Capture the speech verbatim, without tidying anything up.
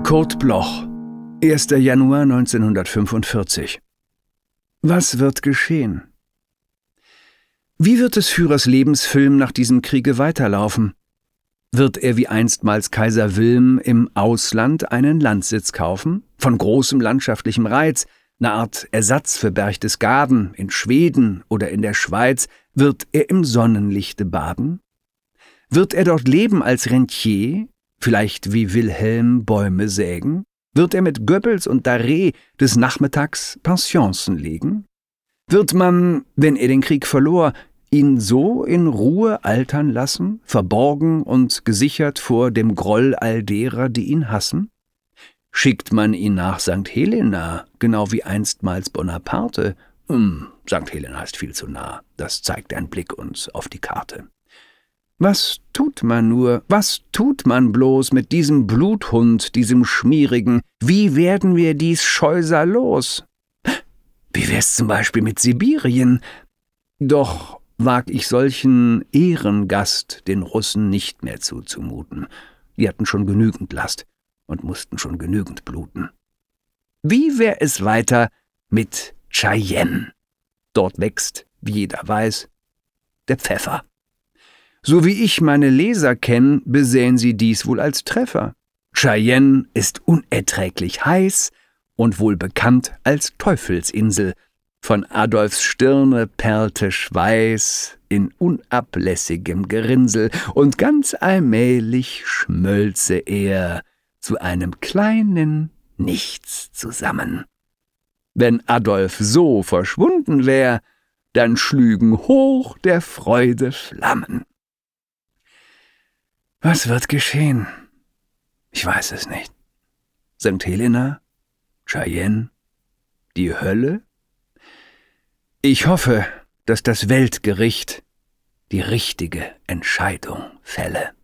Kurt Bloch, erster Januar neunzehnhundertfünfundvierzig. Was wird geschehen? Wie wird des Führers Lebensfilm nach diesem Kriege weiterlaufen? Wird er wie einstmals Kaiser Wilhelm im Ausland einen Landsitz kaufen, von großem landschaftlichem Reiz, eine Art Ersatz für Berchtesgaden in Schweden oder in der Schweiz? Wird er im Sonnenlichte baden? Wird er dort leben als Rentier, vielleicht wie Wilhelm Bäume sägen? Wird er mit Goebbels und Darré des Nachmittags Pensionsen legen? Wird man, wenn er den Krieg verlor, ihn so in Ruhe altern lassen, verborgen und gesichert vor dem Groll all derer, die ihn hassen? Schickt man ihn nach Sankt Helena, genau wie einstmals Bonaparte? Hm, Sankt Helena ist viel zu nah, das zeigt ein Blick uns auf die Karte. Was tut man nur, was tut man bloß mit diesem Bluthund, diesem Schmierigen? Wie werden wir dies Scheusal los? Wie wär's zum Beispiel mit Sibirien? Doch wag ich solchen Ehrengast den Russen nicht mehr zuzumuten. Die hatten schon genügend Last und mussten schon genügend bluten. Wie wär es weiter mit Cheyenne? Dort wächst, wie jeder weiß, der Pfeffer. So wie ich meine Leser kenn, besäen sie dies wohl als Treffer. Cheyenne ist unerträglich heiß und wohl bekannt als Teufelsinsel. Von Adolfs Stirne perlte Schweiß in unablässigem Gerinnsel, und ganz allmählich schmölze er zu einem kleinen Nichts zusammen. Wenn Adolf so verschwunden wär, dann schlügen hoch der Freude Flammen. Was wird geschehen? Ich weiß es nicht. Sankt Helena? Cheyenne? Die Hölle? Ich hoffe, dass das Weltgericht die richtige Entscheidung fälle.